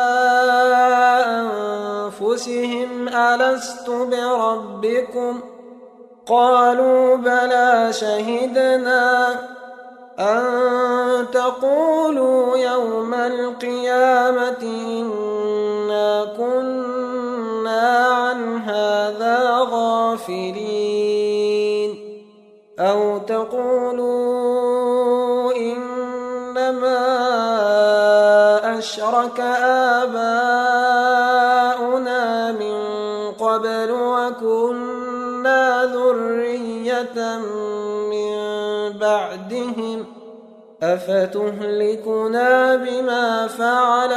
أنفسهم ألست بربكم قالوا بلى شهدنا أن تقولوا يوم القيامة إنا كنا عن هذا غافلين أو تقولوا إنما أشرك آباؤنا من قبل وكنا ذرية من بعدهم أفتهلكنا بما فعل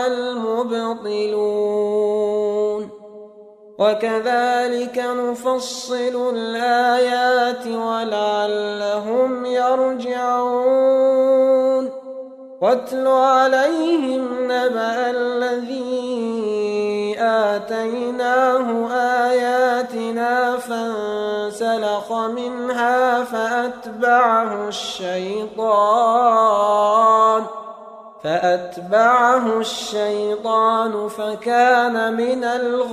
المبطلون وكذلك نفصل الآيات ولعلهم يرجعون واتل عليهم نبأ الذي آتيناه آياتنا فانسلخ منها فأتبعه الشيطان فأتبعه الشيطان فكان من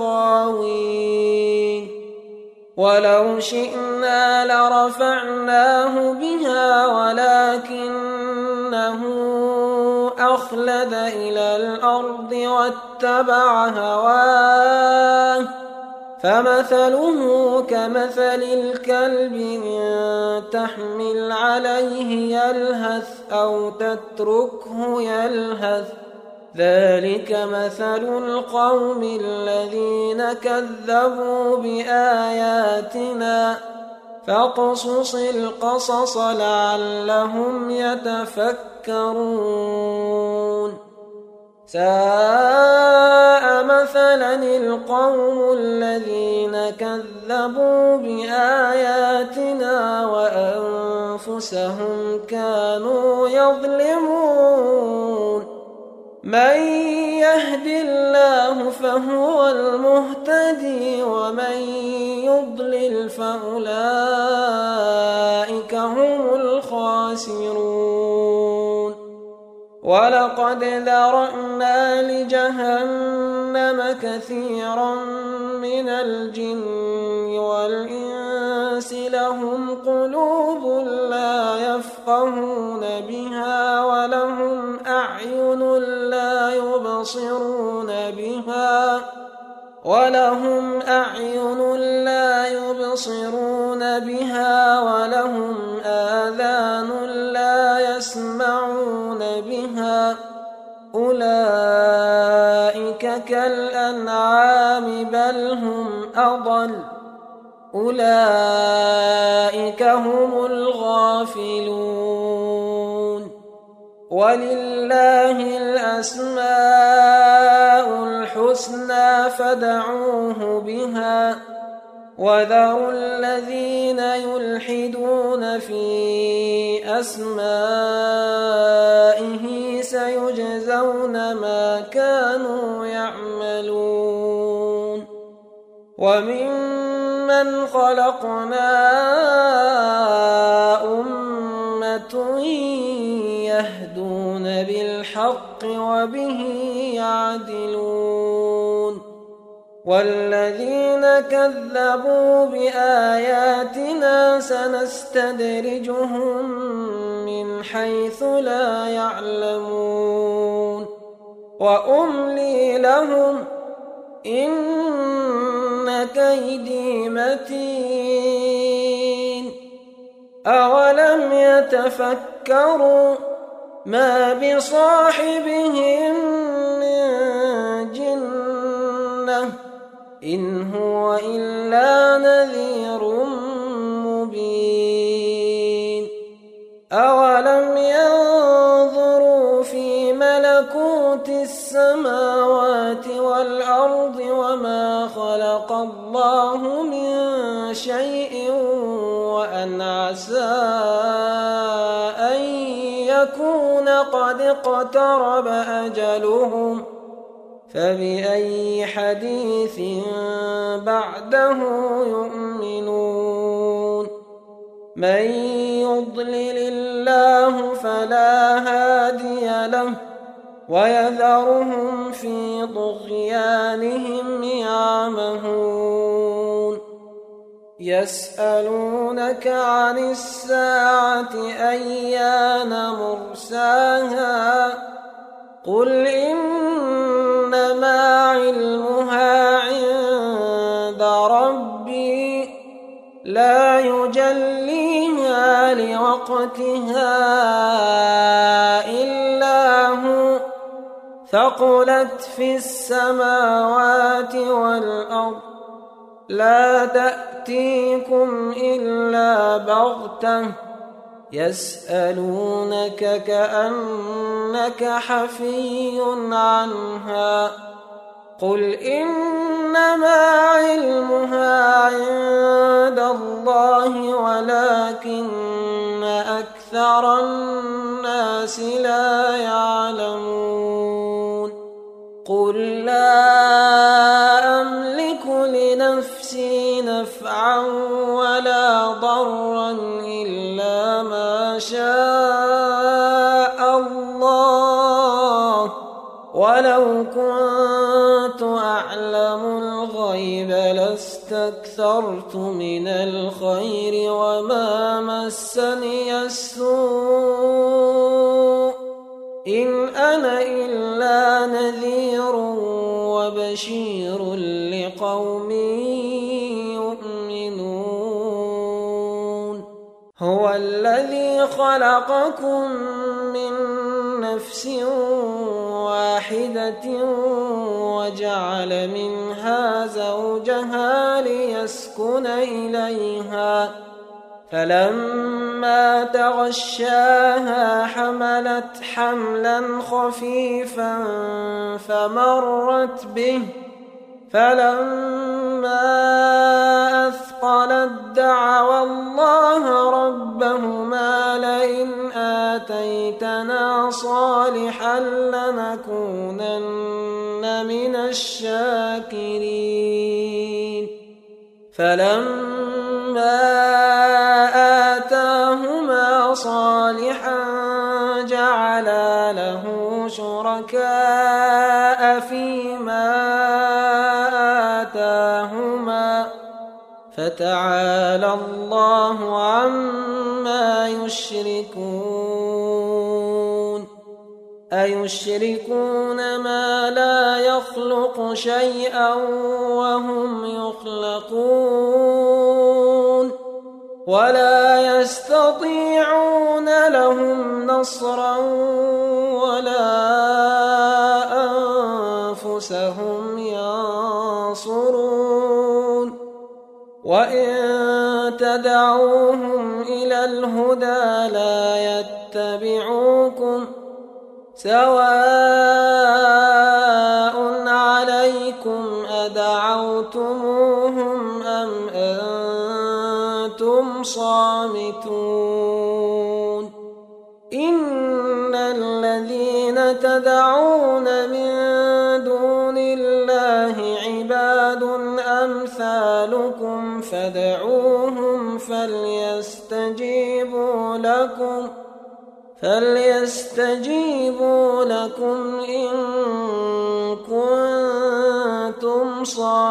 الغاوين ولو شئنا لرفعناه بها ولكنه أخلد إلى الأرض واتبع هواه فمثله كمثل الكلب إن تحمل عليه يلهث أو تتركه يلهث ذلك مثل القوم الذين كذبوا بآياتنا فاقصص القصص لعلهم يتفكرون ساء مثلا القوم الذين كذبوا بآياتنا وأنفسهم كانوا يظلمون من يهد الله فهو المهتدي ومن يضلل فأولئك هم الخاسرون ولقد ذرأنا لجهنم كثيرا من الجن والإنس لهم قلوب لا يفقهون بها ولهم أعين لا يبصرون بها ولهم أعين لا يبصرون بها ولهم آذان لا يسمعون بها أولئك كالأنعام بل هم أضل أولئك هم الغافلون ولله الأسماء الحسنى فادعوه بها وذروا الذين يلحدون في أسمائه سيجزون ما كانوا يعملون وممن خلقنا أمة يهدون بالحق وبه يعدلون والذين كذبوا بآياتنا سنستدرجهم من حيث لا يعلمون وأملي لهم إن كيدي متين أولم يتفكروا ما بصاحبهم من جنة إن هو إلا نذير مبين أولم ينظروا في ملكوت السماوات والأرض وما خلق الله من شيء وأن عسى أن يكون قد اقترب أجلهم فبأي حديث بعده يؤمنون من يضلل الله فلا هادي له ويذرهم في طغيانهم يعمهون يسألونك عن الساعة أيان مرساها قل إنما علمها عند ربي لا يجليها لوقتها إلا هو ثقلت في السماوات والأرض لا تأتيكم إلا بغتة يسألونك كأنك حفي عنها قل إنما علمها عند الله ولكن أكثر الناس لا يعلمون قل لا أملك لنفسي نفعا ولا ضرا إلا ما شاء الله ولو كنت أعلم الغيب لاستكثرت من الخير وما مسني السوء إن أنا إلا نذير وبشير لقوم يؤمنون هو الذي خلقكم من نفس واحدة وجعل منها زوجها ليسكن إليها فلما تغشاها حملت حملا خفيفا فمرت به فلما أثقلت دعوا الله ربهما لئن آتيتنا صالحا لنكونن من الشاكرين فلما آتاهما صالحا جعلا له شركاء فيما آتاهما فتعالى الله عما يشركون أيشركون ما لا يخلق شيئا وهم يخلقون ولا يستطيعون لهم نصرا ولا أنفسهم ينصرون وإن تدعوهم إلى الهدى لا يتبعوكم سواء عليكم أدعوتموهم أم أنتم صامتون إن الذين تدعون من دون الله عباد أمثالكم فادعوهم فليستجيبوا لكم فليستجيبوا لكم إن كنتم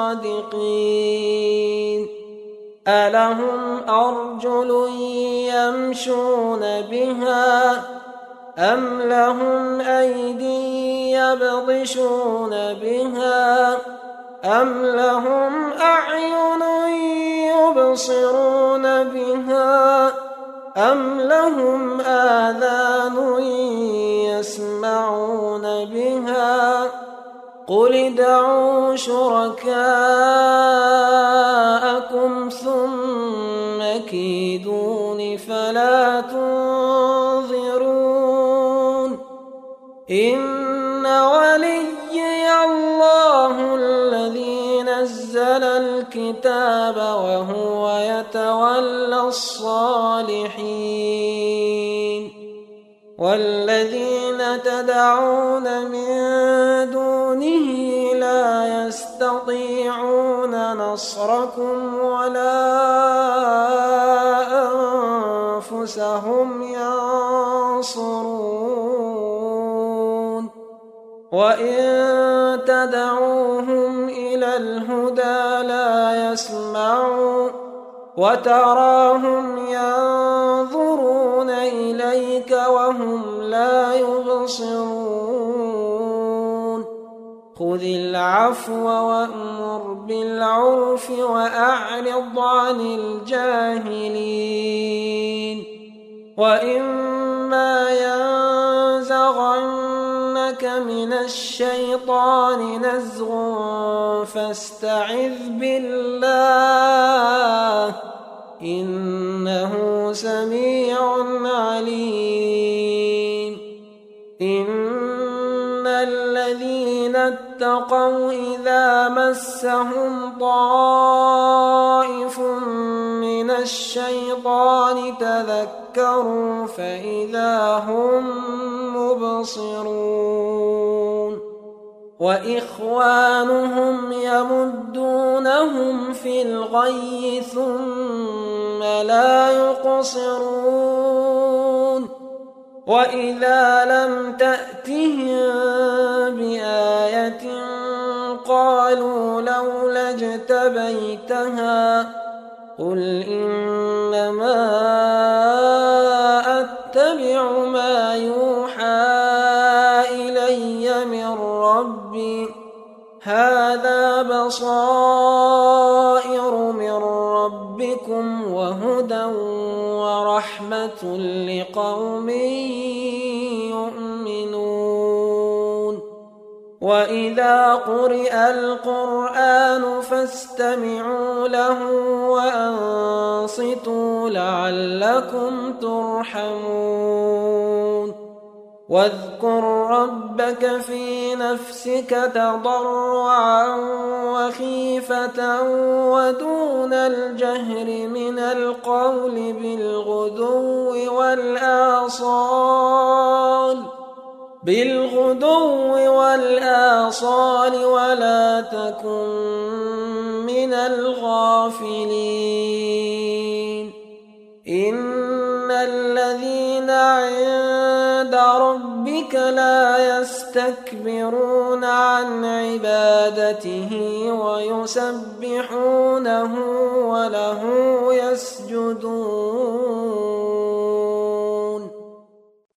صادقين ألهم أرجل يمشون بها أم لهم أيدي يبطشون بها أم لهم أعين يبصرون بها أم لهم آذان يسمعون بها قل ادعوا شركاءكم ثم كيدون فلا تنظرون إن وليي الله الذي نزل الكتاب وهو يتولى الصالحين والذين تدعون من دونه لا يستطيعون نصركم ولا أنفسهم ينصرون وإن تدعوهم إلى الهدى لا يسمعون وتراهم ينظرون إليك وهم لا يبصرون خذ العفو وأمر بالعرف وأعرض عن الجاهلين وإما ينزغنك من الشيطان نزغ فاستعذ بالله إنه سميع عليم إن الذين اتقوا إذا مسهم طائف من الشيطان تذكروا فإذا هم مبصرون وإخوانهم يمدونهم في الغي ثم لا يقصرون وإذا لم تأتهم بآية قالوا لولا اجتبيتها قل إنما أتبع ما يوحى إلي من ربي هذا بصائر من ربكم وهدى ورحمة لقوم يؤمنون وإذا قرئ القرآن فاستمعوا له وأنصتوا لعلكم ترحمون واذكر ربك في نفسك تضرعا وخيفة ودون الجهر من القول بالغدو والآصال بالغدو والآصال ولا تكن من الغافلين إن الذين عند عند ربك لا يستكبرون عن عبادته ويسبحونه وله يسجدون